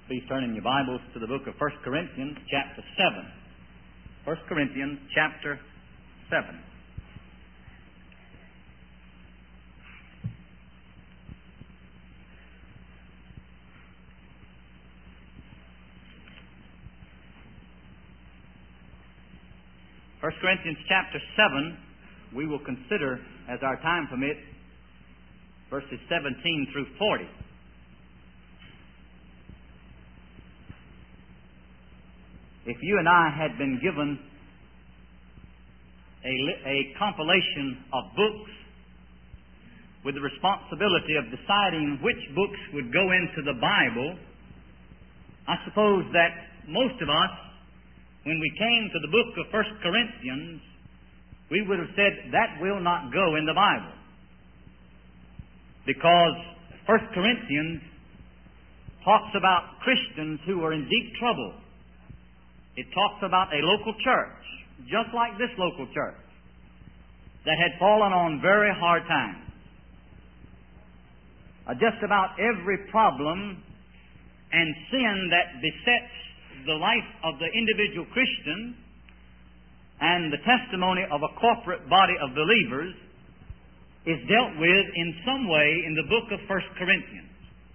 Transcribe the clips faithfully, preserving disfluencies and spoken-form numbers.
Please turn in your Bibles to the book of First Corinthians, chapter seven. First Corinthians, chapter seven. First Corinthians, chapter seven, we will consider, as our time permits, verses seventeen through forty. If you and I had been given a, a compilation of books with the responsibility of deciding which books would go into the Bible, I suppose that most of us, when we came to the book of First Corinthians, we would have said, that will not go in the Bible. Because First Corinthians talks about Christians who are in deep trouble. It talks about a local church, just like this local church, that had fallen on very hard times. Uh, just about every problem and sin that besets the life of the individual Christian and the testimony of a corporate body of believers is dealt with in some way in the book of First Corinthians.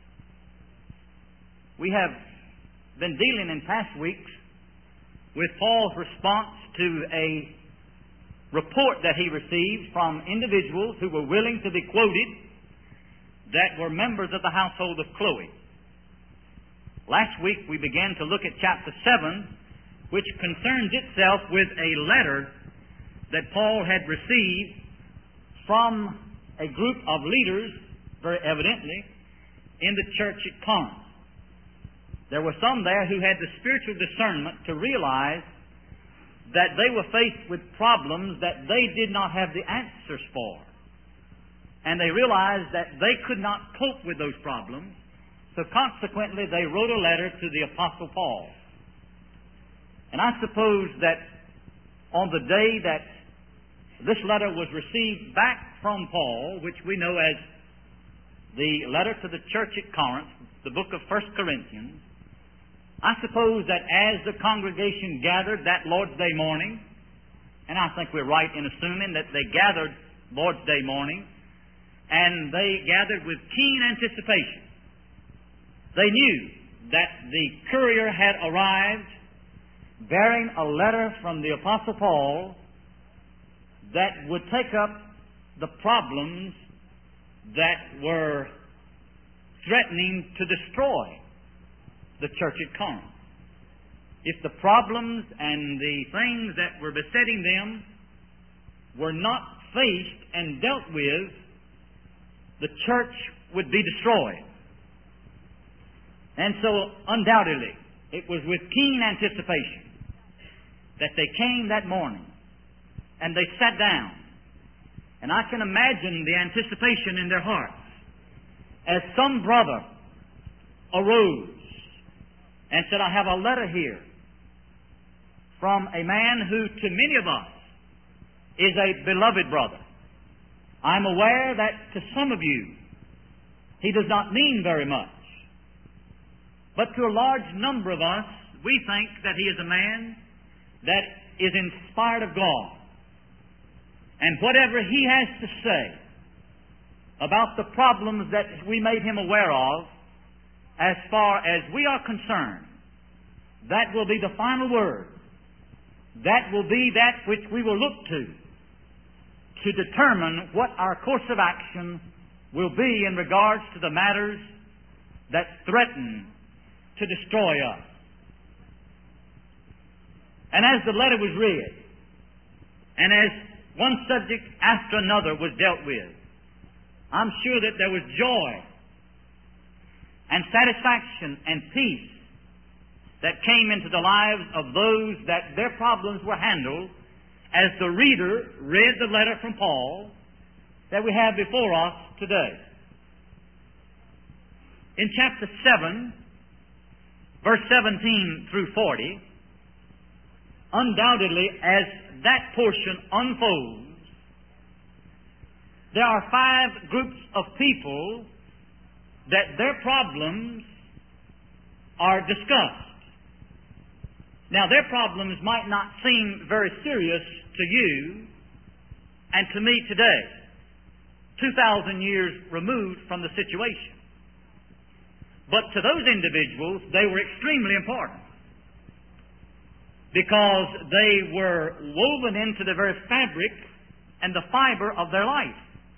We have been dealing in past weeks with Paul's response to a report that he received from individuals who were willing to be quoted that were members of the household of Chloe. Last week we began to look at chapter seven, which concerns itself with a letter that Paul had received from a group of leaders, very evidently, in the church at Corinth. There were some there who had the spiritual discernment to realize that they were faced with problems that they did not have the answers for. And they realized that they could not cope with those problems, so consequently they wrote a letter to the Apostle Paul. And I suppose that on the day that this letter was received back from Paul, which we know as the letter to the church at Corinth, the book of First Corinthians, I suppose that as the congregation gathered that Lord's Day morning, and I think we're right in assuming that they gathered Lord's Day morning, and they gathered with keen anticipation. They knew that the courier had arrived bearing a letter from the Apostle Paul that would take up the problems that were threatening to destroy the church at Corinth. If the problems and the things that were besetting them were not faced and dealt with, the church would be destroyed. And so, undoubtedly, it was with keen anticipation that they came that morning and they sat down. And I can imagine the anticipation in their hearts as some brother arose and said, I have a letter here from a man who to many of us is a beloved brother. I'm aware that to some of you he does not mean very much. But to a large number of us, we think that he is a man that is inspired of God. And whatever he has to say about the problems that we made him aware of, as far as we are concerned, that will be the final word. That will be that which we will look to to determine what our course of action will be in regards to the matters that threaten to destroy us. And as the letter was read, and as one subject after another was dealt with, I'm sure that there was joy and satisfaction and peace that came into the lives of those that their problems were handled as the reader read the letter from Paul that we have before us today. In chapter seven, verse seventeen through forty, undoubtedly as that portion unfolds, there are five groups of people that their problems are discussed. Now, their problems might not seem very serious to you and to me today, two thousand years removed from the situation. But to those individuals, they were extremely important because they were woven into the very fabric and the fiber of their life.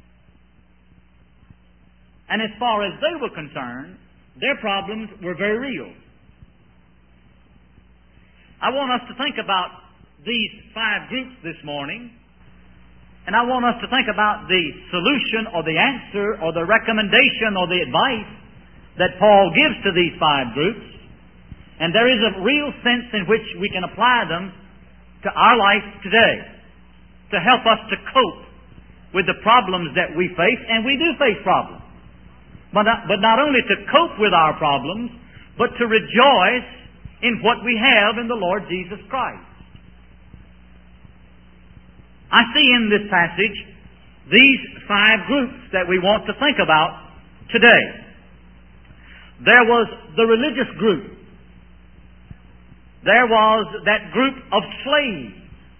And as far as they were concerned, their problems were very real. I want us to think about these five groups this morning, and I want us to think about the solution or the answer or the recommendation or the advice that Paul gives to these five groups. And there is a real sense in which we can apply them to our life today to help us to cope with the problems that we face, and we do face problems. But not, but not only to cope with our problems, but to rejoice in what we have in the Lord Jesus Christ. I see in this passage these five groups that we want to think about today. There was the religious group. There was that group of slaves.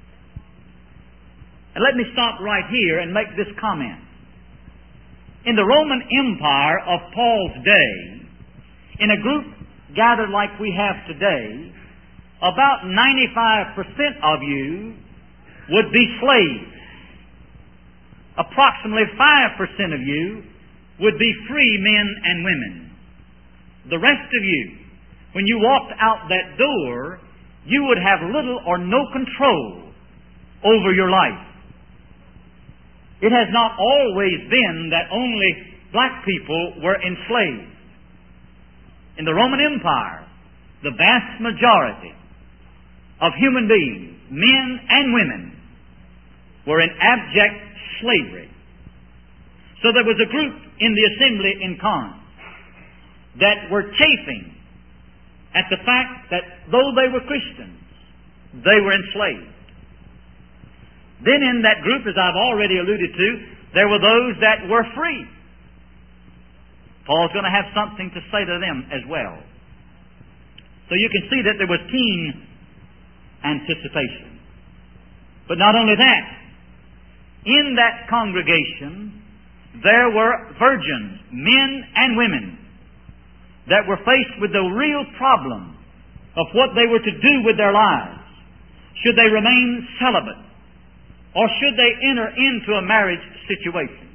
And let me stop right here and make this comment. In the Roman Empire of Paul's day, in a group gathered like we have today, about ninety-five percent of you would be slaves. Approximately five percent of you would be free men and women. The rest of you, when you walked out that door, you would have little or no control over your life. It has not always been that only black people were enslaved. In the Roman Empire, the vast majority of human beings, men and women, were in abject slavery. So there was a group in the assembly in Corinth that were chafing at the fact that though they were Christians, they were enslaved. Then in that group, as I've already alluded to, there were those that were free. Paul's going to have something to say to them as well. So you can see that there was keen anticipation. But not only that, in that congregation, there were virgins, men and women, that were faced with the real problem of what they were to do with their lives. Should they remain celibate? Or should they enter into a marriage situation?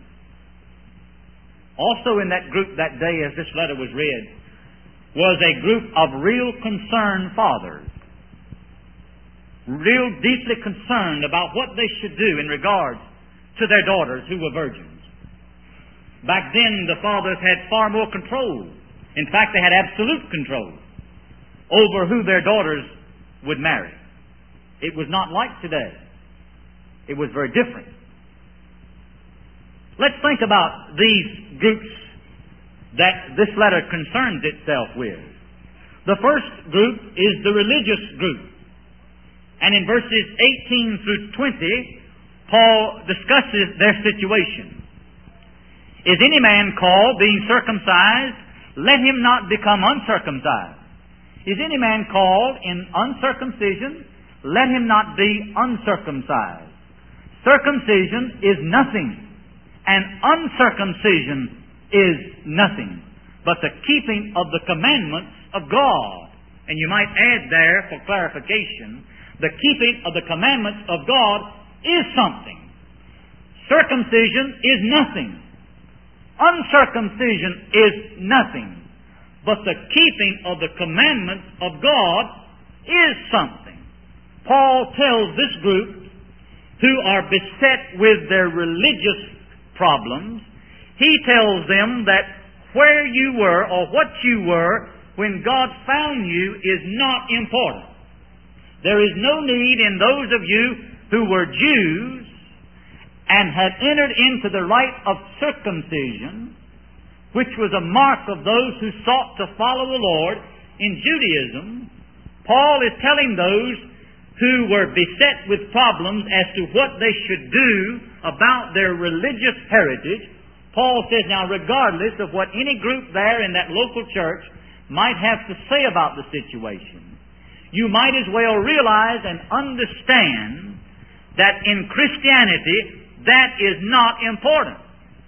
Also in that group that day, as this letter was read, was a group of real concerned fathers. Real deeply concerned about what they should do in regards to their daughters who were virgins. Back then, the fathers had far more control. In fact, they had absolute control over who their daughters would marry. It was not like today. It was very different. Let's think about these groups that this letter concerns itself with. The first group is the religious group. And in verses eighteen through twenty, Paul discusses their situation. Is any man called, being circumcised, let him not become uncircumcised. Is any man called in uncircumcision, let him not be uncircumcised. Circumcision is nothing, and uncircumcision is nothing, but the keeping of the commandments of God. And you might add there, for clarification, the keeping of the commandments of God is something. Circumcision is nothing. Uncircumcision is nothing, but the keeping of the commandments of God is something. Paul tells this group who are beset with their religious problems, he tells them that where you were or what you were when God found you is not important. There is no need in those of you who were Jews and had entered into the rite of circumcision, which was a mark of those who sought to follow the Lord in Judaism. Paul is telling those who were beset with problems as to what they should do about their religious heritage. Paul says, now regardless of what any group there in that local church might have to say about the situation, you might as well realize and understand that in Christianity, that is not important.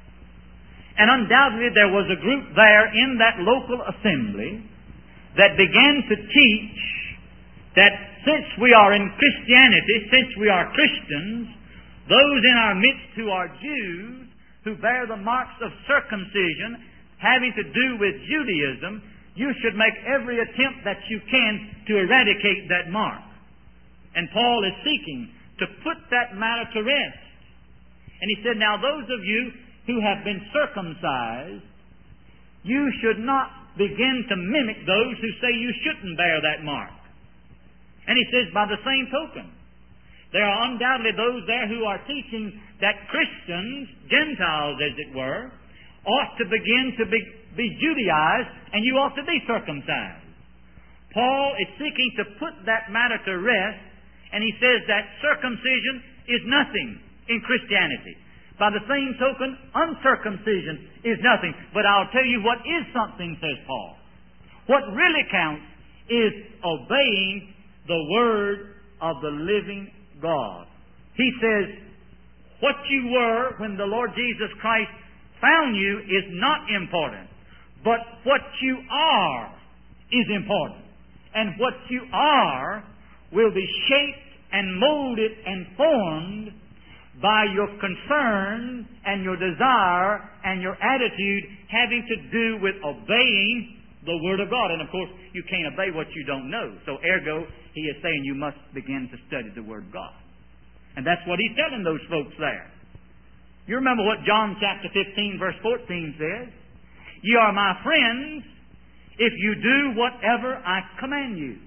And undoubtedly there was a group there in that local assembly that began to teach that since we are in Christianity, since we are Christians, those in our midst who are Jews, who bear the marks of circumcision, having to do with Judaism, you should make every attempt that you can to eradicate that mark. And Paul is seeking to put that matter to rest. And he said, now those of you who have been circumcised, you should not begin to mimic those who say you shouldn't bear that mark. And he says, by the same token, there are undoubtedly those there who are teaching that Christians, Gentiles as it were, ought to begin to be, be Judaized, and you ought to be circumcised. Paul is seeking to put that matter to rest, and he says that circumcision is nothing in Christianity. By the same token, uncircumcision is nothing. But I'll tell you what is something, says Paul. What really counts is obeying the Word of the living God. He says, what you were when the Lord Jesus Christ found you is not important. But what you are is important. And what you are will be shaped and molded and formed by your concern and your desire and your attitude having to do with obeying the Word of God. And of course, you can't obey what you don't know. So ergo, he is saying you must begin to study the Word of God. And that's what he's telling those folks there. You remember what John chapter fifteen verse fourteen says? Ye are my friends if you do whatever I command you.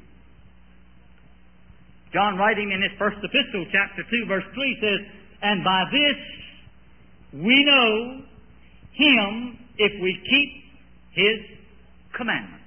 John, writing in his first epistle, chapter two, verse three, says, and by this we know Him if we keep His commandments.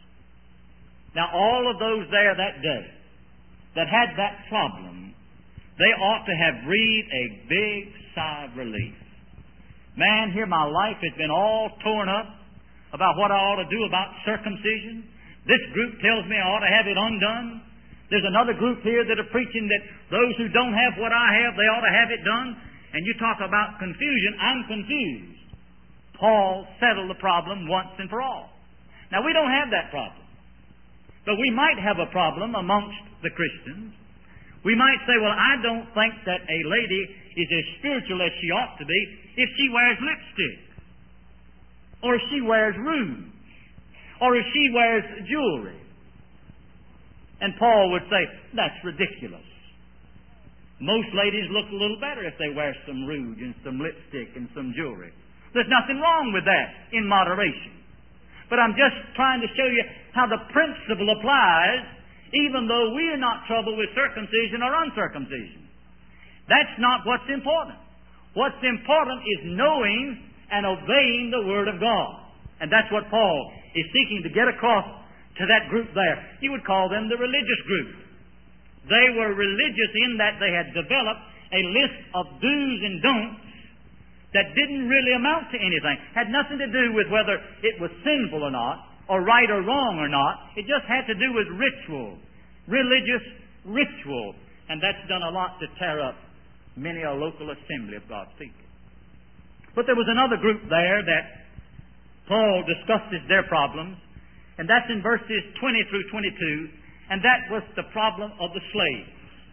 Now, all of those there that day that had that problem, they ought to have breathed a big sigh of relief. Man, here my life has been all torn up about what I ought to do about circumcision. This group tells me I ought to have it undone. There's another group here that are preaching that those who don't have what I have, they ought to have it done. And you talk about confusion, I'm confused. Paul settled the problem once and for all. Now, we don't have that problem. But we might have a problem amongst the Christians. We might say, well, I don't think that a lady is as spiritual as she ought to be if she wears lipstick, or if she wears rouge, or if she wears jewelry. And Paul would say, that's ridiculous. Most ladies look a little better if they wear some rouge and some lipstick and some jewelry. There's nothing wrong with that in moderation. But I'm just trying to show you how the principle applies even though we are not troubled with circumcision or uncircumcision. That's not what's important. What's important is knowing and obeying the Word of God. And that's what Paul is seeking to get across to that group there. He would call them the religious group. They were religious in that they had developed a list of do's and don'ts that didn't really amount to anything. Had nothing to do with whether it was sinful or not, or right or wrong or not. It just had to do with ritual, religious ritual. And that's done a lot to tear up many a local assembly of God's people. But there was another group there that Paul discusses their problems, and that's in verses twenty through twenty-two, and that was the problem of the slaves.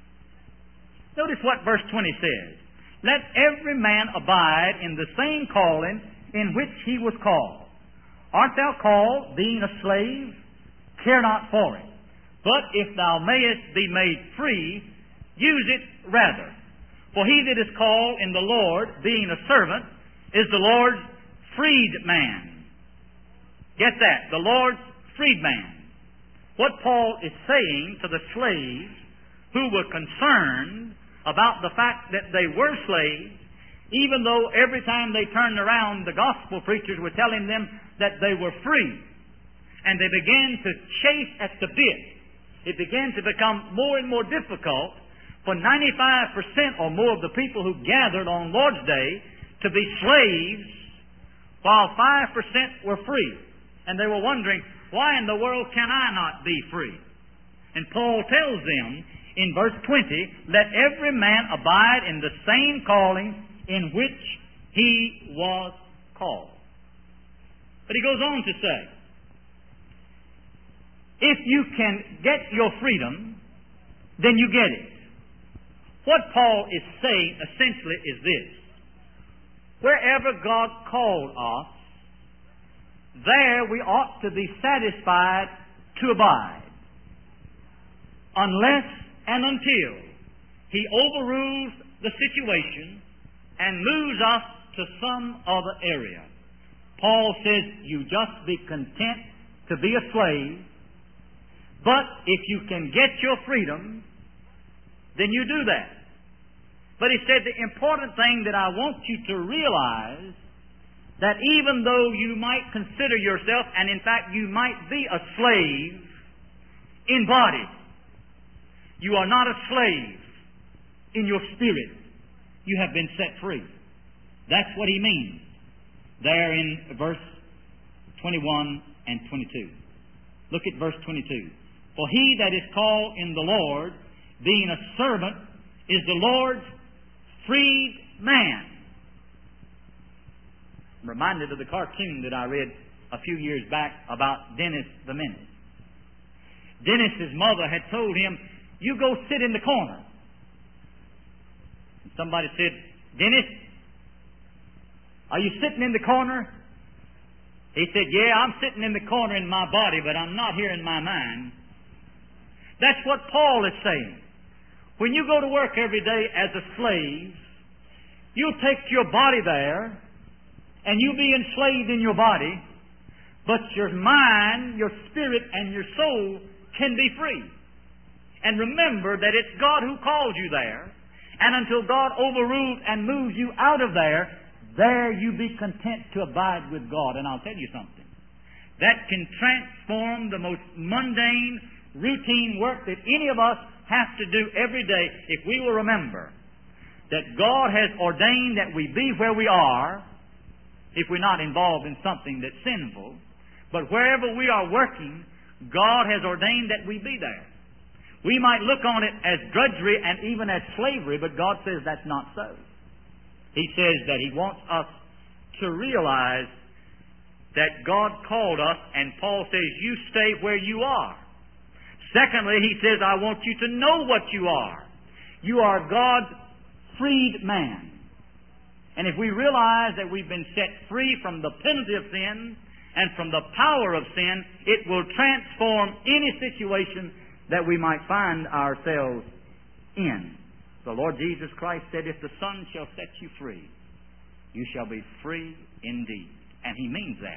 Notice what verse twenty says. Let every man abide in the same calling in which he was called. Art thou called, being a slave? Care not for it. But if thou mayest be made free, use it rather. For he that is called in the Lord, being a servant, is the Lord's freedman. Get that, the Lord's freedman. What Paul is saying to the slaves who were concerned about the fact that they were slaves, even though every time they turned around, the gospel preachers were telling them that they were free. And they began to chafe at the bit. It began to become more and more difficult for ninety-five percent or more of the people who gathered on Lord's Day to be slaves, while five percent were free. And they were wondering, Why in the world can I not be free? And Paul tells them in verse twenty, let every man abide in the same calling in which he was called. But he goes on to say, if you can get your freedom, then you get it. What Paul is saying essentially is this. Wherever God called us, there we ought to be satisfied to abide, unless and until He overrules the situation and moves us to some other area. Paul says, you just be content to be a slave, but if you can get your freedom, then you do that. But he said the important thing that I want you to realize, that even though you might consider yourself, and in fact you might be a slave in body, you are not a slave in your spirit. You have been set free. That's what he means there in verse twenty-one and twenty-two. Look at verse twenty-two. For he that is called in the Lord, being a servant, is the Lord's freed man. I'm reminded of the cartoon that I read a few years back about Dennis the Menace. Dennis's mother had told him, you go sit in the corner. And somebody said, Dennis, are you sitting in the corner? He said, yeah, I'm sitting in the corner in my body, but I'm not here in my mind. That's what Paul is saying. When you go to work every day as a slave, you'll take your body there, and you'll be enslaved in your body, but your mind, your spirit, and your soul can be free. And remember that it's God who called you there, and until God overrules and moves you out of there, there you be content to abide with God. And I'll tell you something. That can transform the most mundane, routine work that any of us have to do every day if we will remember that God has ordained that we be where we are, if we're not involved in something that's sinful. But wherever we are working, God has ordained that we be there. We might look on it as drudgery and even as slavery, but God says that's not so. He says that He wants us to realize that God called us, and Paul says, you stay where you are. Secondly, he says, I want you to know what you are. You are God's freed man. And if we realize that we've been set free from the penalty of sin and from the power of sin, it will transform any situation that we might find ourselves in. The Lord Jesus Christ said, if the Son shall set you free, you shall be free indeed. And He means that.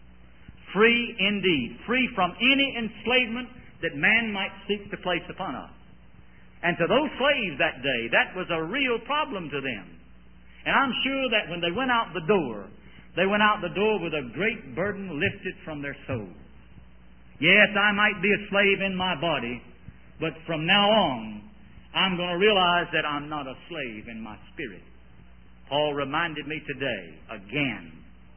Free indeed. Free from any enslavement that man might seek to place upon us. And to those slaves that day, that was a real problem to them. And I'm sure that when they went out the door, they went out the door with a great burden lifted from their souls. Yes, I might be a slave in my body, but from now on, I'm going to realize that I'm not a slave in my spirit. Paul reminded me today, again,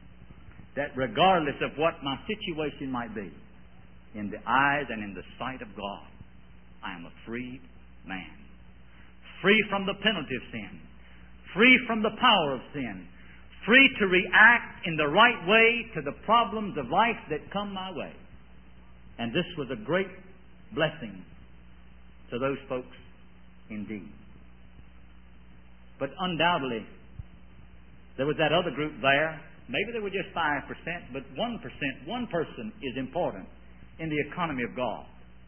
that regardless of what my situation might be, in the eyes and in the sight of God, I am a freed man. Free from the penalty of sin. Free from the power of sin. Free to react in the right way to the problems of life that come my way. And this was a great blessing to those folks indeed. But undoubtedly, there was that other group there. Maybe they were just five percent, but one percent, one person is important in the economy of God.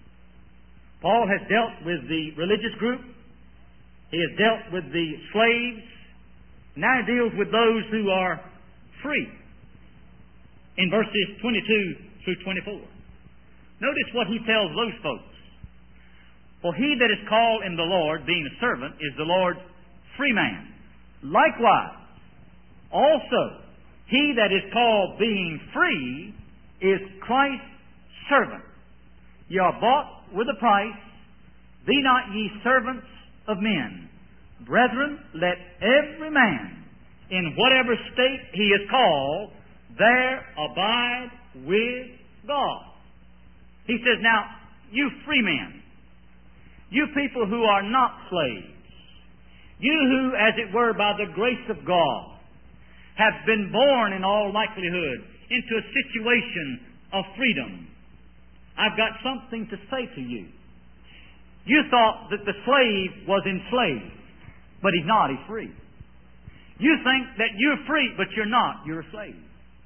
Paul has dealt with the religious group. He has dealt with the slaves. Now he deals with those who are free. In verses twenty-two through twenty-four. Notice what he tells those folks. For he that is called in the Lord, being a servant, is the Lord's free man. Likewise, also, he that is called being free is Christ's servant. Ye are bought with a price. Be not ye servants of men. Brethren, let every man, in whatever state he is called, there abide with God. He says, now, you free men, you people who are not slaves, you who, as it were, by the grace of God, have been born in all likelihood into a situation of freedom, I've got something to say to you. You thought that the slave was enslaved, but he's not, he's free. You think that you're free, but you're not, you're a slave.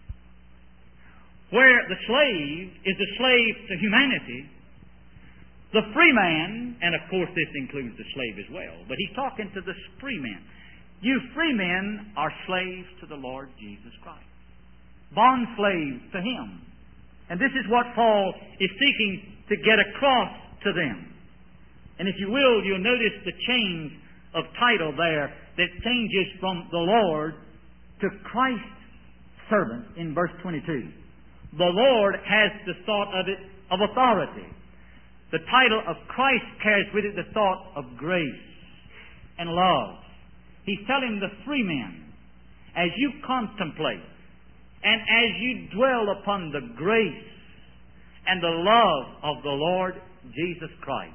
Where the slave is a slave to humanity, the free man, and of course this includes the slave as well, but he's talking to the free men. You free men are slaves to the Lord Jesus Christ. Bond slaves to Him. And this is what Paul is seeking to get across to them. And if you will, you'll notice the change of title there that changes from the Lord to Christ's servant in verse twenty-two. The Lord has the thought of it of authority. The title of Christ carries with it the thought of grace and love. He's telling the free men, as you contemplate and as you dwell upon the grace and the love of the Lord Jesus Christ,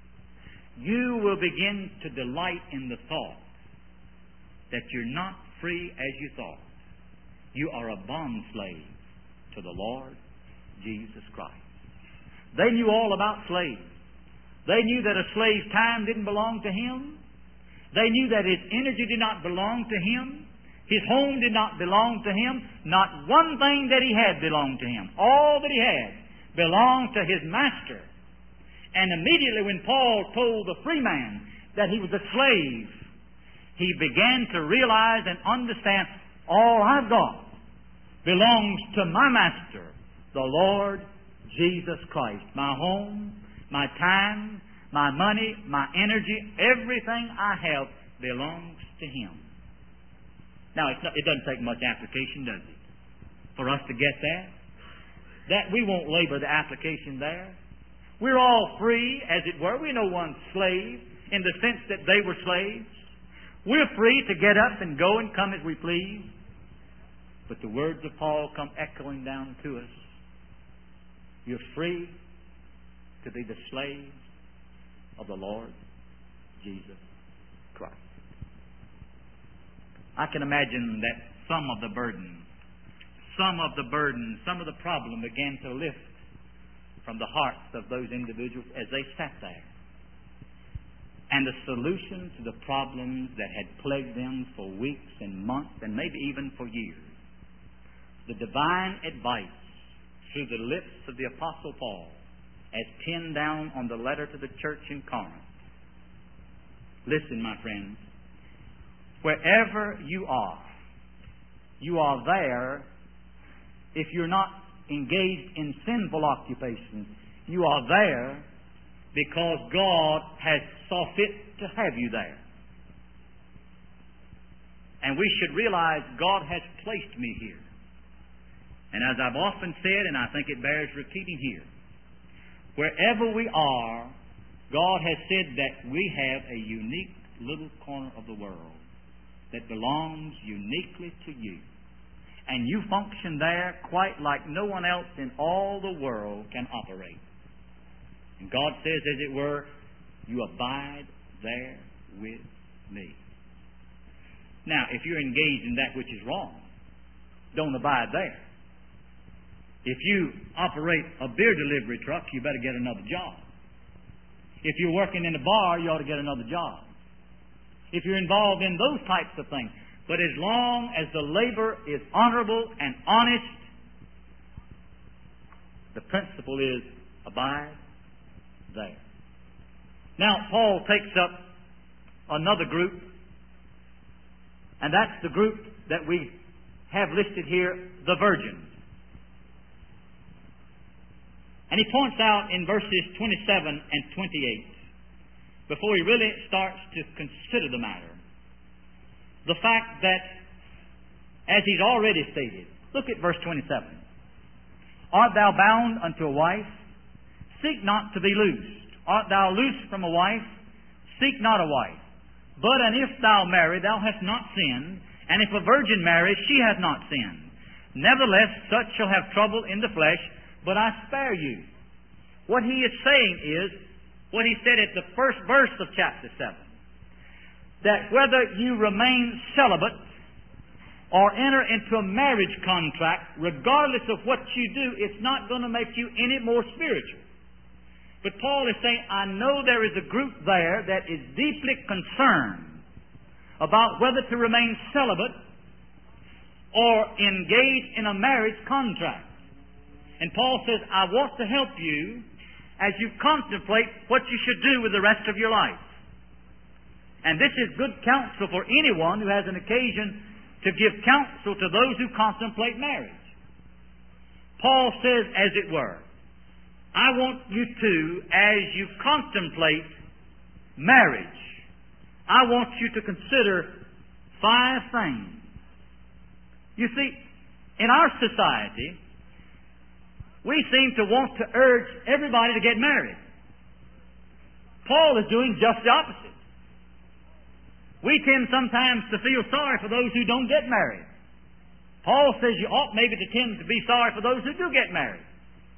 you will begin to delight in the thought that you're not free as you thought. You are a bond slave to the Lord Jesus Christ. They knew all about slaves. They knew that a slave's time didn't belong to him. They knew that his energy did not belong to him. His home did not belong to him. Not one thing that he had belonged to him. All that he had belonged to his master. And immediately when Paul told the free man that he was a slave, he began to realize and understand, all I've got belongs to my master, the Lord Jesus Christ. My home, my time, my money, my energy, everything I have belongs to Him. Now, it's not, it doesn't take much application, does it, for us to get that? That we won't labor the application there. We're all free, as it were. We're no one's slave in the sense that they were slaves. We're free to get up and go and come as we please. But the words of Paul come echoing down to us. You're free to be the slave of the Lord Jesus Christ. I can imagine that some of the burden, some of the burden, some of the problem began to lift from the hearts of those individuals as they sat there. And the solution to the problems that had plagued them for weeks and months and maybe even for years, the divine advice through the lips of the Apostle Paul as penned down on the letter to the church in Corinth. Listen, my friends, wherever you are, you are there. If you're not engaged in sinful occupations, you are there because God has saw fit to have you there. And we should realize God has placed me here. And as I've often said, and I think it bears repeating here, wherever we are, God has said that we have a unique little corner of the world that belongs uniquely to you. And you function there quite like no one else in all the world can operate. And God says, as it were, you abide there with me. Now, if you're engaged in that which is wrong, don't abide there. If you operate a beer delivery truck, you better get another job. If you're working in a bar, you ought to get another job. If you're involved in those types of things. But as long as the labor is honorable and honest, the principle is abide there. Now, Paul takes up another group, and that's the group that we have listed here, the virgins. And he points out in verses twenty-seven and twenty-eight, before he really starts to consider the matter, the fact that, as he's already stated, look at verse twenty-seven. Art thou bound unto a wife? Seek not to be loosed. Art thou loosed from a wife? Seek not a wife. But and if thou marry, thou hast not sinned, and if a virgin marry, she hath not sinned. Nevertheless, such shall have trouble in the flesh, but I spare you. what he is saying is what he said at the first verse of chapter seven. That whether you remain celibate or enter into a marriage contract, regardless of what you do, it's not going to make you any more spiritual. But Paul is saying, I know there is a group there that is deeply concerned about whether to remain celibate or engage in a marriage contract. And Paul says, I want to help you as you contemplate what you should do with the rest of your life. And this is good counsel for anyone who has an occasion to give counsel to those who contemplate marriage. Paul says, as it were, I want you to, as you contemplate marriage, I want you to consider five things. You see, in our society, we seem to want to urge everybody to get married. Paul is doing just the opposite. We tend sometimes to feel sorry for those who don't get married. Paul says you ought maybe to tend to be sorry for those who do get married.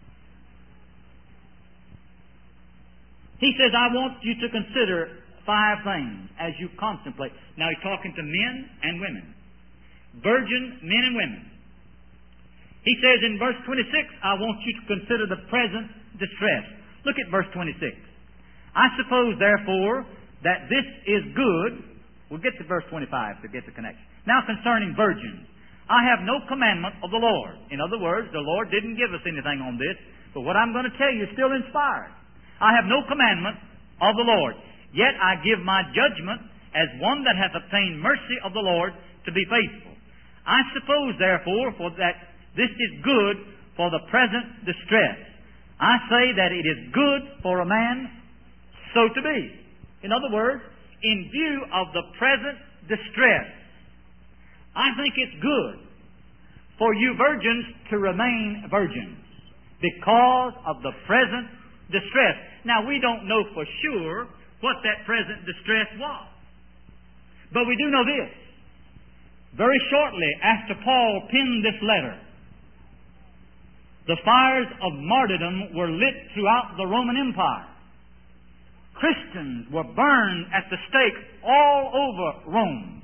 He says, I want you to consider five things as you contemplate. Now he's talking to men and women. Virgin men and women. He says in verse twenty-six, I want you to consider the present distress. Look at verse twenty-six. I suppose, therefore, that this is good. We'll get to verse twenty-five to get the connection. Now concerning virgins, I have no commandment of the Lord. In other words, the Lord didn't give us anything on this, but what I'm going to tell you is still inspired. I have no commandment of the Lord, yet I give my judgment as one that hath obtained mercy of the Lord to be faithful. I suppose, therefore, for that this is good for the present distress. I say that it is good for a man so to be. In other words, in view of the present distress, I think it's good for you virgins to remain virgins because of the present distress. Now, we don't know for sure what that present distress was. But we do know this. Very shortly after Paul penned this letter, the fires of martyrdom were lit throughout the Roman Empire. Christians were burned at the stake all over Rome.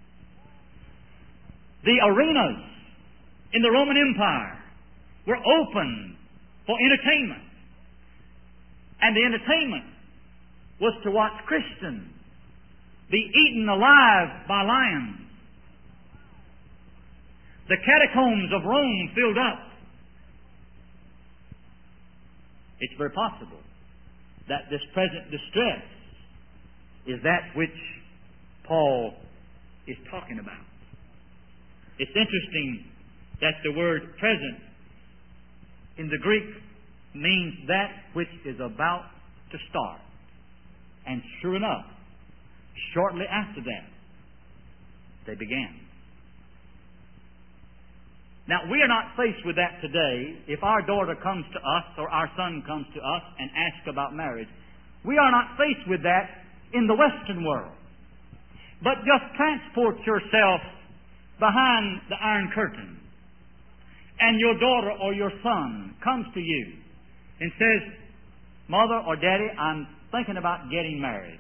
The arenas in the Roman Empire were open for entertainment. And the entertainment was to watch Christians be eaten alive by lions. The catacombs of Rome filled up. It's very possible that this present distress is that which Paul is talking about. It's interesting that the word present in the Greek means that which is about to start. And sure enough, shortly after that, they began. Now, we are not faced with that today. If our daughter comes to us or our son comes to us and asks about marriage, we are not faced with that in the Western world. But just transport yourself behind the Iron Curtain, and your daughter or your son comes to you and says, Mother or Daddy, I'm thinking about getting married.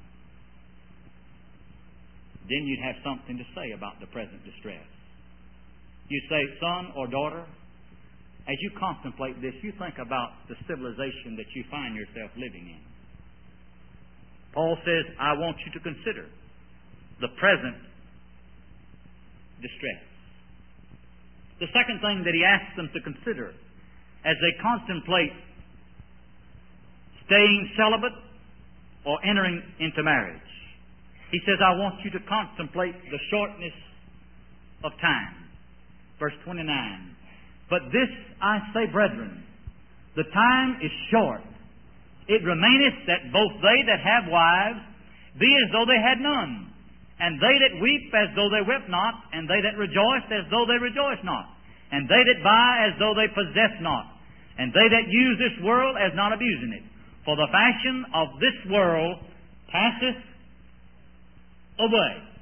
Then you'd have something to say about the present distress. You say, son or daughter, as you contemplate this, you think about the civilization that you find yourself living in. Paul says, I want you to consider the present distress. The second thing that he asks them to consider as they contemplate staying celibate or entering into marriage, he says, I want you to contemplate the shortness of time. Verse twenty-nine, but this I say, brethren, the time is short. It remaineth that both they that have wives be as though they had none, and they that weep as though they wept not, and they that rejoice as though they rejoice not, and they that buy as though they possess not, and they that use this world as not abusing it. For the fashion of this world passeth away.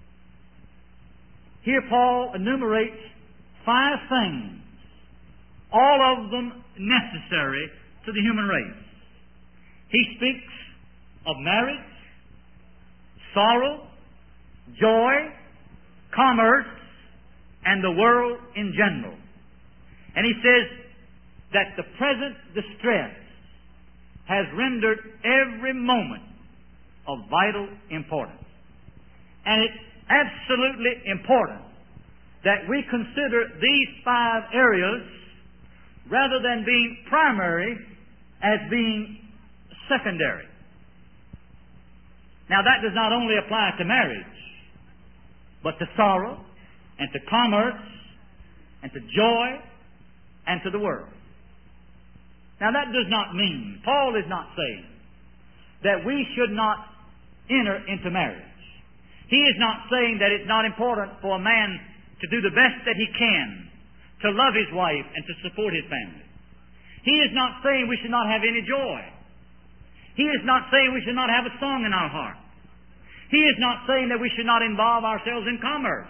Here Paul enumerates five things all of them necessary to the human race. He speaks of marriage, sorrow, joy, commerce, and the world in general. And he says that the present distress has rendered every moment of vital importance. And it's absolutely important that we consider these five areas, rather than being primary, as being secondary. Now that does not only apply to marriage, but to sorrow, and to commerce, and to joy, and to the world. Now that does not mean, Paul is not saying, that we should not enter into marriage. He is not saying that it's not important for a man to do the best that he can to love his wife and to support his family. He is not saying we should not have any joy. He is not saying we should not have a song in our heart. He is not saying that we should not involve ourselves in commerce.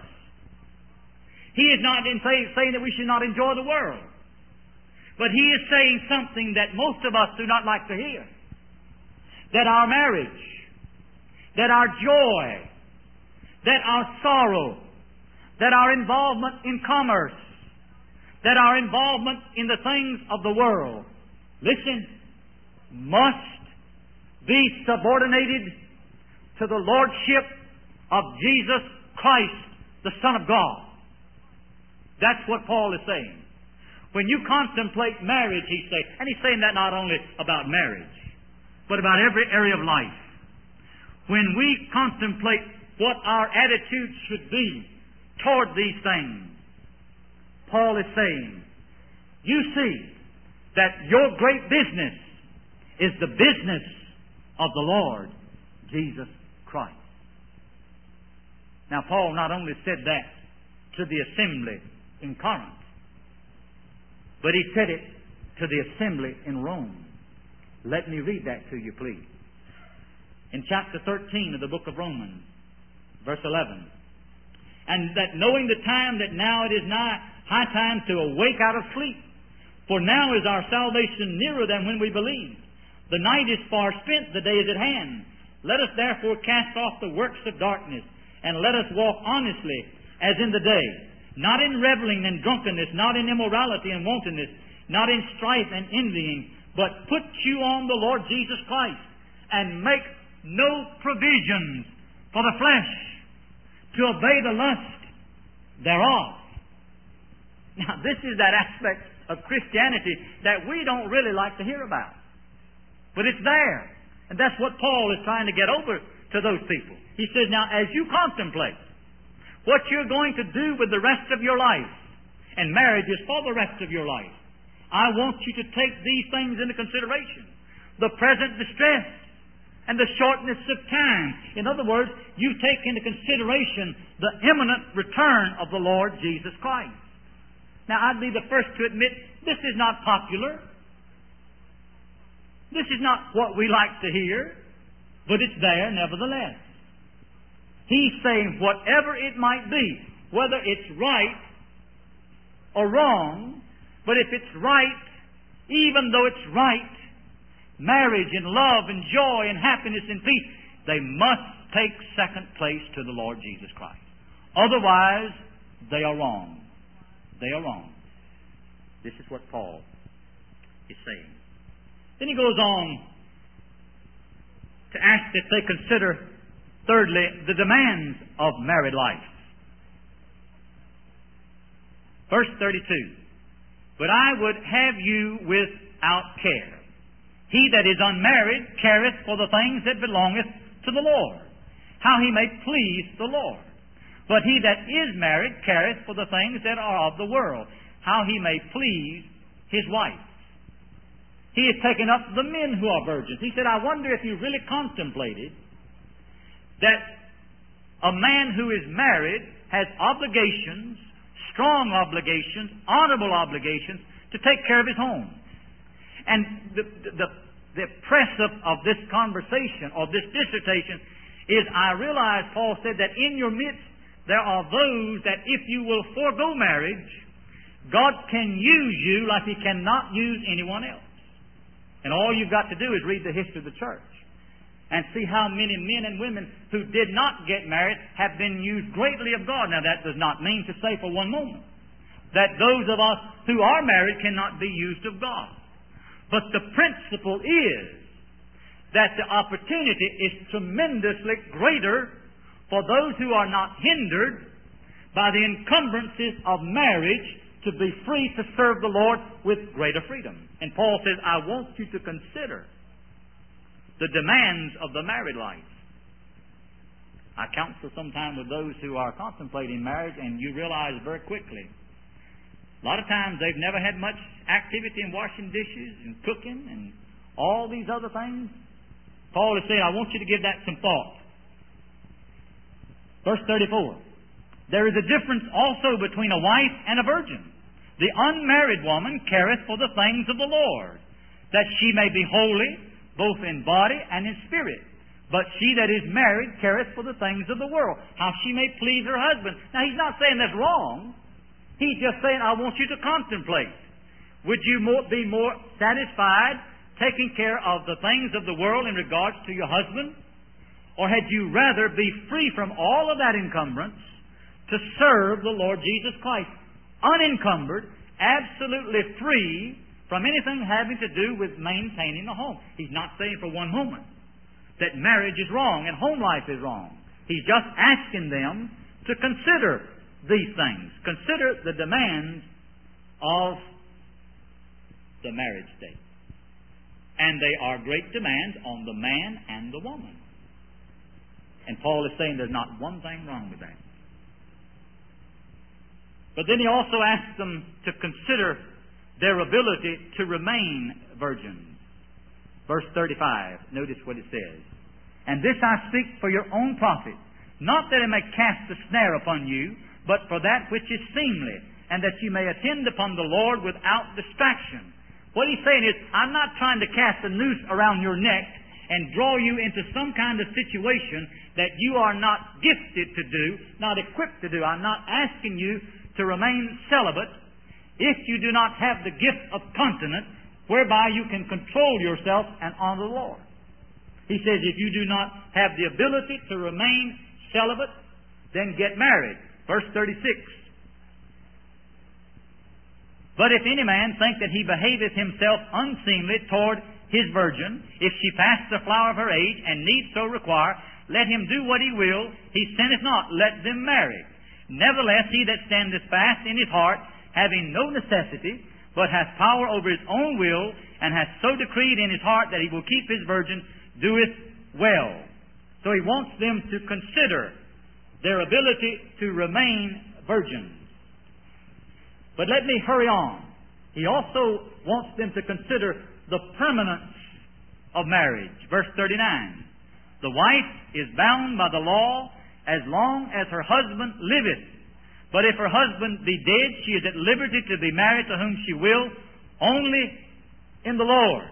He is not in say, saying that we should not enjoy the world. But he is saying something that most of us do not like to hear. That our marriage, that our joy, that our sorrow, that our involvement in commerce, that our involvement in the things of the world, listen, must be subordinated to the Lordship of Jesus Christ, the Son of God. That's what Paul is saying. When you contemplate marriage, he's saying, and he's saying that not only about marriage, but about every area of life. When we contemplate what our attitude should be toward these things, Paul is saying, you see that your great business is the business of the Lord Jesus Christ. Now, Paul not only said that to the assembly in Corinth, but he said it to the assembly in Rome. Let me read that to you, please. In chapter thirteen of the book of Romans, verse eleven. And that knowing the time that now it is nigh, high time to awake out of sleep. For now is our salvation nearer than when we believed. The night is far spent, the day is at hand. Let us therefore cast off the works of darkness, and let us walk honestly as in the day, not in reveling and drunkenness, not in immorality and wantonness, not in strife and envying, but put you on the Lord Jesus Christ, and make no provisions for the flesh to obey the lust thereof. Now, this is that aspect of Christianity that we don't really like to hear about. But it's there. And that's what Paul is trying to get over to those people. He says, now, as you contemplate what you're going to do with the rest of your life, and marriage is for the rest of your life, I want you to take these things into consideration. The present distress and the shortness of time. In other words, you take into consideration the imminent return of the Lord Jesus Christ. Now, I'd be the first to admit this is not popular. This is not what we like to hear, but it's there nevertheless. He's saying whatever it might be, whether it's right or wrong, but if it's right, even though it's right, marriage and love and joy and happiness and peace, they must take second place to the Lord Jesus Christ. Otherwise, they are wrong. They are wrong. This is what Paul is saying. Then he goes on to ask that they consider, thirdly, the demands of married life. Verse thirty-two. But I would have you without care. He that is unmarried careth for the things that belongeth to the Lord, how he may please the Lord. But he that is married careth for the things that are of the world, how he may please his wife. He has taken up the men who are virgins. He said, I wonder if you really contemplated that a man who is married has obligations, strong obligations, honorable obligations, to take care of his home. And the, the, the press of, of this conversation, of this dissertation, is I realize Paul said that in your midst there are those that if you will forego marriage, God can use you like He cannot use anyone else. And all you've got to do is read the history of the church and see how many men and women who did not get married have been used greatly of God. Now, that does not mean to say for one moment that those of us who are married cannot be used of God. But the principle is that the opportunity is tremendously greater for those who are not hindered by the encumbrances of marriage to be free to serve the Lord with greater freedom. And Paul says, I want you to consider the demands of the married life. I counsel sometimes with those who are contemplating marriage, and you realize very quickly, a lot of times they've never had much activity in washing dishes and cooking and all these other things. Paul is saying, I want you to give that some thought. Verse thirty-four. There is a difference also between a wife and a virgin. The unmarried woman careth for the things of the Lord, that she may be holy, both in body and in spirit. But she that is married careth for the things of the world, how she may please her husband. Now, he's not saying that's wrong. He's just saying, I want you to contemplate. Would you more, be more satisfied taking care of the things of the world in regards to your husband? Or had you rather be free from all of that encumbrance to serve the Lord Jesus Christ, unencumbered, absolutely free from anything having to do with maintaining the home? He's not saying for one moment that marriage is wrong and home life is wrong. He's just asking them to consider these things. Consider the demands of the marriage state. And they are great demands on the man and the woman. And Paul is saying there's not one thing wrong with that. But then he also asks them to consider their ability to remain virgins. Verse thirty-five, notice what it says. And this I speak for your own profit, not that it may cast a snare upon you, but for that which is seemly, and that you may attend upon the Lord without distraction. What he's saying is, I'm not trying to cast a noose around your neck and draw you into some kind of situation that you are not gifted to do, not equipped to do. I'm not asking you to remain celibate if you do not have the gift of continence whereby you can control yourself and honor the Lord. He says if you do not have the ability to remain celibate, then get married. Verse thirty-six. But if any man think that he behaveth himself unseemly toward his virgin, if she pass the flower of her age, and need so require, let him do what he will, he sinneth not, let them marry. Nevertheless, he that standeth fast in his heart, having no necessity, but hath power over his own will, and hath so decreed in his heart that he will keep his virgin, doeth well. So he wants them to consider their ability to remain virgins. But let me hurry on. He also wants them to consider the permanence of marriage. Verse thirty-nine. The wife is bound by the law as long as her husband liveth. But if her husband be dead, she is at liberty to be married to whom she will, only in the Lord.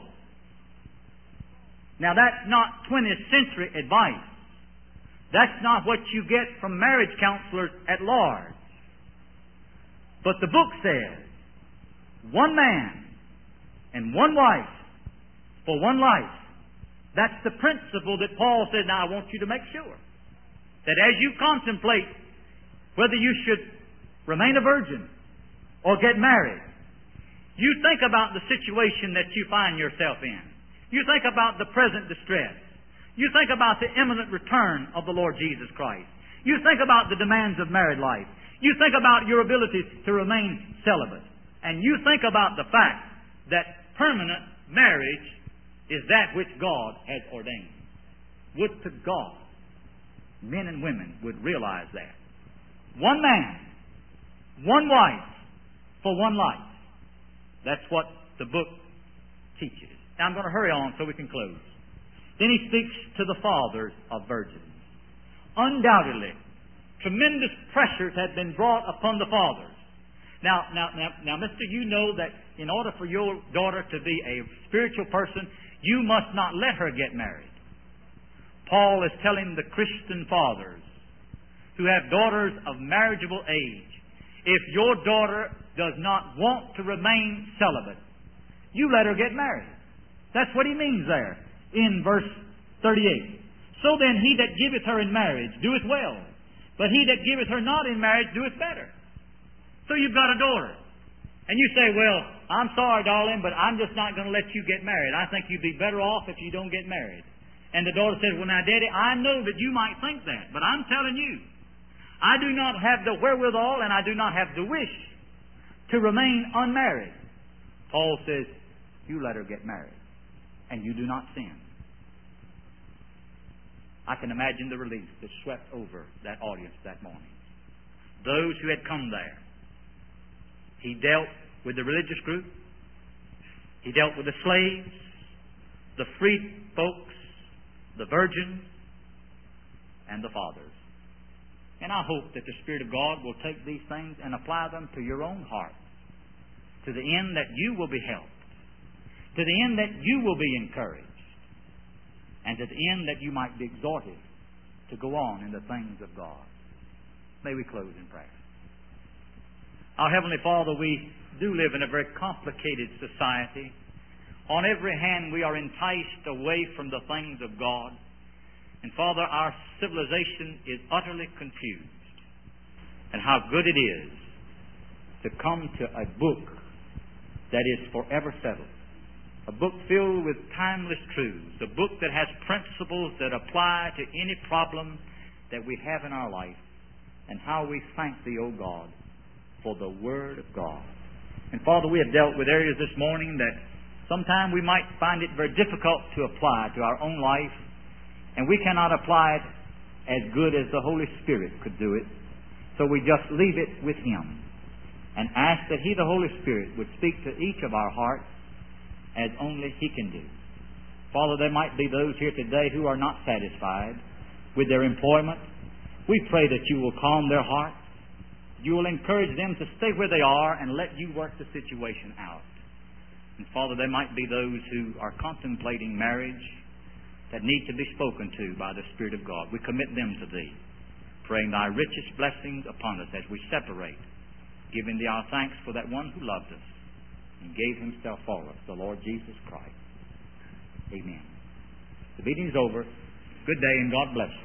Now that's not twentieth century advice. That's not what you get from marriage counselors at large. But the book says, one man and one wife for one life. That's the principle that Paul said, now I want you to make sure that as you contemplate whether you should remain a virgin or get married, you think about the situation that you find yourself in. You think about the present distress. You think about the imminent return of the Lord Jesus Christ. You think about the demands of married life. You think about your ability to remain celibate. And you think about the fact that permanent marriage is that which God has ordained. Would to God men and women would realize that. One man, one wife, for one life. That's what the book teaches. Now I'm going to hurry on so we can close. Then he speaks to the fathers of virgins. Undoubtedly, tremendous pressures have been brought upon the fathers. Now, now, now, now, mister, you know that in order for your daughter to be a spiritual person, you must not let her get married. Paul is telling the Christian fathers who have daughters of marriageable age, If your daughter does not want to remain celibate, you let her get married. That's what he means there in verse thirty-eight. So then he that giveth her in marriage doeth well, but he that giveth her not in marriage doeth better. So you've got a daughter. And you say, well, I'm sorry, darling, but I'm just not going to let you get married. I think you'd be better off if you don't get married. And the daughter says, well, now, Daddy, I know that you might think that, but I'm telling you, I do not have the wherewithal and I do not have the wish to remain unmarried. Paul says, you let her get married, and you do not sin. I can imagine the relief that swept over that audience that morning. Those who had come there. He dealt with the religious group. He dealt with the slaves, the freed folks, the virgins, and the fathers. And I hope that the Spirit of God will take these things and apply them to your own heart, to the end that you will be helped, to the end that you will be encouraged, and to the end that you might be exhorted to go on in the things of God. May we close in prayer. Our Heavenly Father, we do live in a very complicated society. On every hand we are enticed away from the things of God. And Father, our civilization is utterly confused. And how good it is to come to a book that is forever settled. A book filled with timeless truths. A book that has principles that apply to any problem that we have in our life. And how we thank Thee, O God, for the Word of God. And Father, we have dealt with areas this morning that sometime we might find it very difficult to apply to our own life, and we cannot apply it as good as the Holy Spirit could do it. So we just leave it with Him and ask that He, the Holy Spirit, would speak to each of our hearts as only He can do. Father, there might be those here today who are not satisfied with their employment. We pray that You will calm their hearts. You will encourage them to stay where they are and let You work the situation out. And Father, there might be those who are contemplating marriage that need to be spoken to by the Spirit of God. We commit them to Thee, praying Thy richest blessings upon us as we separate, giving Thee our thanks for that one who loved us and gave Himself for us, the Lord Jesus Christ. Amen. The meeting is over. Good day and God bless you.